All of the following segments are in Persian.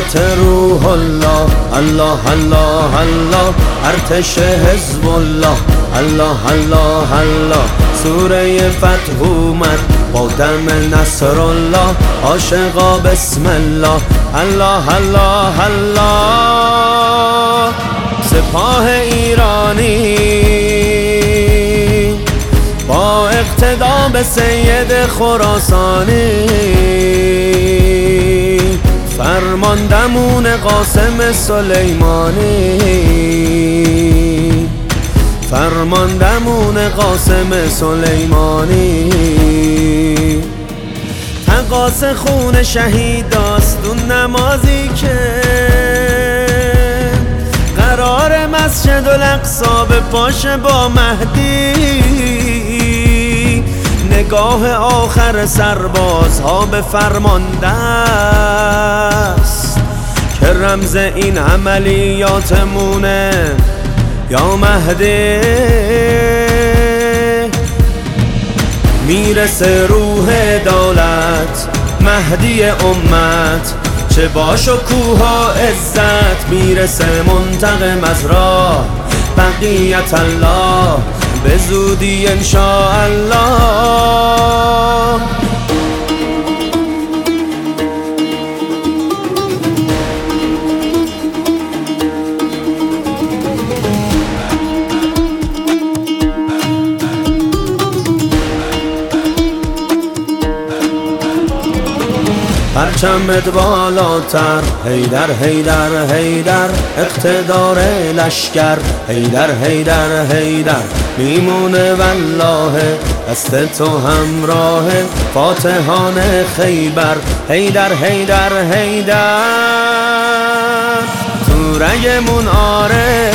حکومت روح الله، الله الله الله، ارتش حزب الله، الله الله الله، سوره فتح اومد با دم نصر الله، عاشقا بسم الله، الله الله الله. سپاه ایرانی با اقتدا به سید خراسانی، فرماندمون قاسم سلیمانی، فرماندمون قاسم سلیمانی، تقاص خون شهیداست اون نمازی که قرار مسجد الاقصی به پاش با مهدی، نگاه آخر سربازها به فرمانده است که رمز این عملیاتمونه یا مهدی. میرسه روح دولت مهدی امت، چه با شکوه و عزت، میرسه منتقم از راه بقیت الله، به زودی انشاءالله. پرچمت بالاتر، حیدر حیدر حیدر، اقتدار لشکر، حیدر حیدر حیدر، میمونه والله دست تو همراه فاتحان خیبر، حیدر حیدر حیدر. تو رگمون آره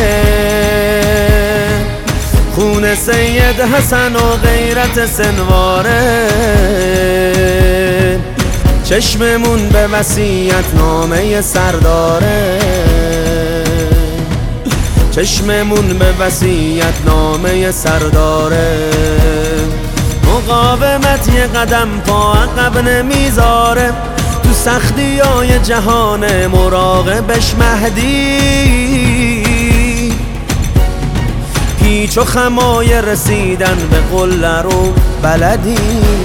خون سید حسن و غیرت سنواره، چشممون به وصیت نامه سرداره، چشممون به وصیت نامه سرداره. مقاومت یه قدم پا عقب نمیذاره، تو سختی های جهان مراقبش مهدی، پیچ و خمای رسیدن به قله رو بلدی،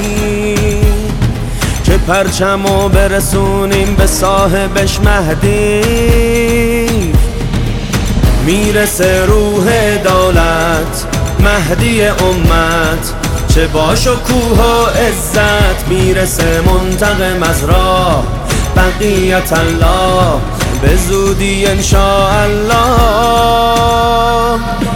که پرچمو برسونیم به صاحبش مهدی. میرسه روح دولت مهدی امت، چه با شکوه و عزت، میرسه منتقم از راه بقیت الله، به زودی انشاءالله.